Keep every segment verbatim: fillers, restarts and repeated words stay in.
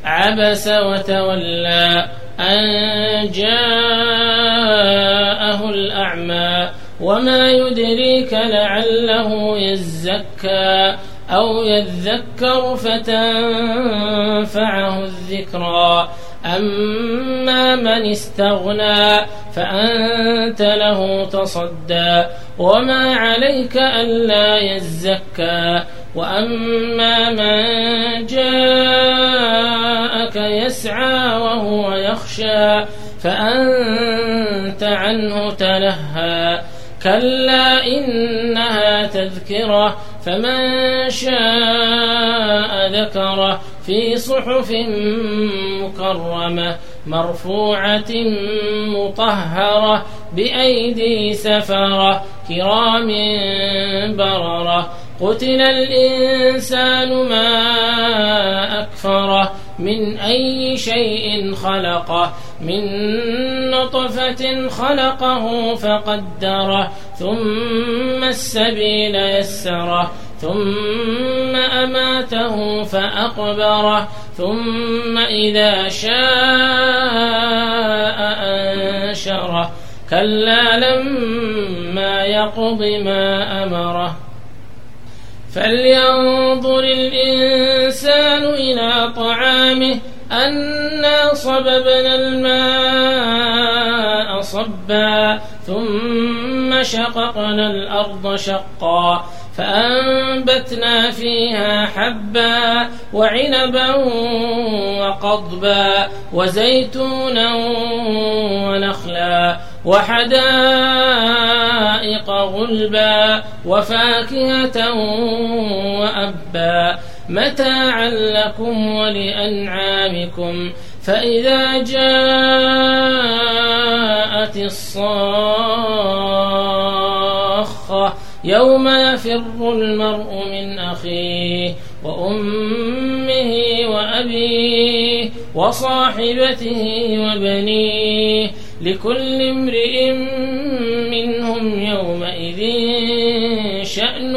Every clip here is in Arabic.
عبس وتولى أن جاءه الأعمى وما يدريك لعله يزكى أو يذكر فتنفعه الذكرى أما من استغنى فأنت له تصدى وما عليك ألا يزكى وأما من جاءك يسعى وهو يخشى فأنت عنه تلهى كلا إنها تذكرة فمن شاء ذكره في صحف مكرمة مرفوعة مطهرة بأيدي سفرة كرام بررة قتل الإنسان ما أكفره من أي شيء خلقه من نطفة خلقه فقدره ثم السبيل يسره ثم أماته فأقبره ثم إذا شاء أنشره كلا لما يقض ما أمره فلينظر الإنسان إلى طعامه أنا صببنا الماء صبا ثم شققنا الأرض شقا فأنبتنا فيها حبا وعنبا وقضبا وزيتونا ونخلا وحدائق غلبا وفاكهة وأبا متاعا لكم ولأنعامكم فإذا جاءت الصاخة يوم يفر المرء من أخيه وأمه وأبيه وصاحبته وبنيه لكل امرئ منهم يومئذ شأن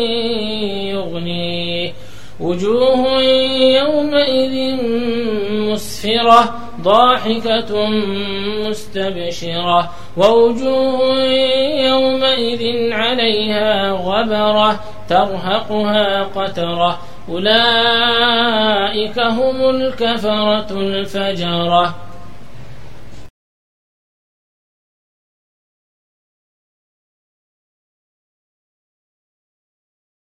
يغنيه وجوه يومئذ مسفرة ضاحكة مستبشرة ووجوه يومئذ عليها غبرة ترهقها قترة أولئك هم الكفرة الفجرة.